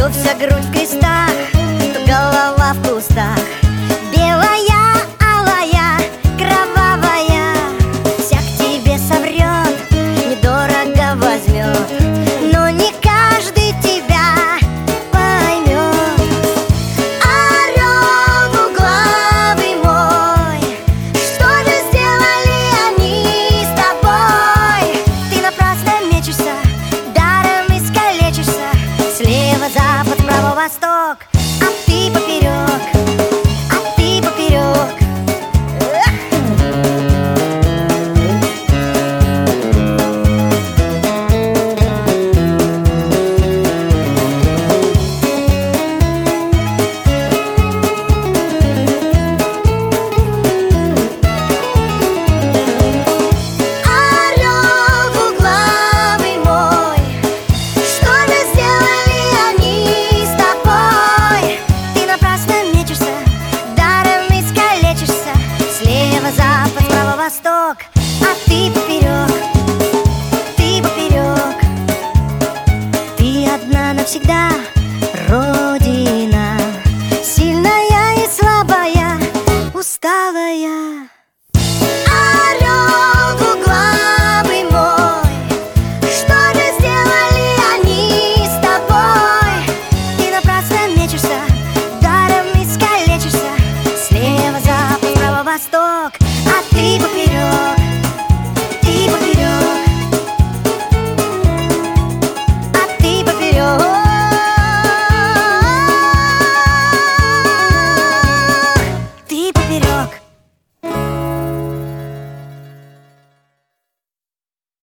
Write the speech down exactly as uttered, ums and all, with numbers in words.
То вся грудь в крестах, то голова в кустах. Белая, алая, кровавая, всяк тебе соврет, недорого возьмет, но не каждый тебя поймет. Орел двуглавый мой, что же сделали они с тобой? Ты напрасно мечешься, даром искалечишься. Слева, запад, право, восток, а ты поперек, а ты поперек. Орел двуглавый мой, что же сделали они с тобой? Ты напрасно мечешься, даром искалечишься. Слева, запад, справа, восток, а ты поперек, ты поперек. Ты одна навсегда, Родина.